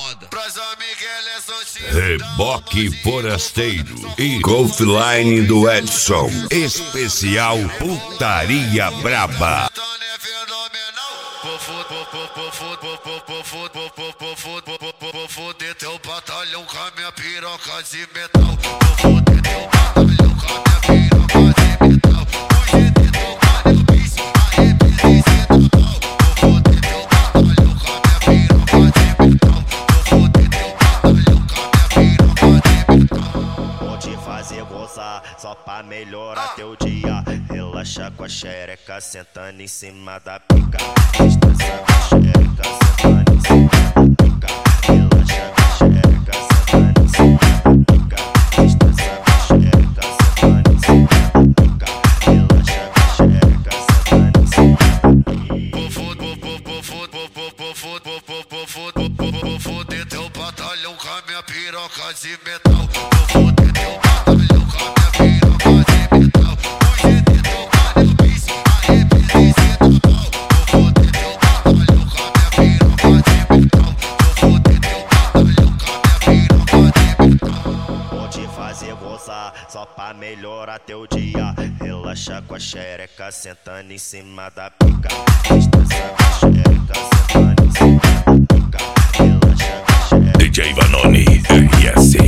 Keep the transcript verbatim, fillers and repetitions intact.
onda. Pras amiguelas são Reboque Forasteiro e Golfline do Edson. Especial Putaria Braba. Vou foder teu batalhão com a minha piroca de metal. Vou foder teu batalhão com a minha piroca de metal. Hoje de tocar eu fiz arrependência da pau. Vou foder teu batalhão com a minha piroca de metal. Vou foder teu batalhão com a minha piroca de metal. Vou te fazer gozar só pra melhorar teu dia. Relaxa com a xereca sentando em cima da pica. Descansa com a xereca sentando em cima da pica. Relaxa com a xereca sentando em cima da pica. Descansa com a xereca sentando em cima da pica. Relaxa com a xereca sentando em cima da pica. Vou foder teu batalhão com a minha piroca de metal. Vou foder teu batalhão com a minha piroca de metal. Hoje de tocar eu fiz arrependência da pau. Vou foder teu batalhão com a minha piroca de metal. Vou foder teu batalhão com a minha piroca de metal. Vou te fazer gozar só pra melhorar teu dia. Relaxa com a xereca sentando em cima da pica. Descansa com a xereca sentando em cima da pica. Relaxa com a xereca. D J Vanoni, R S.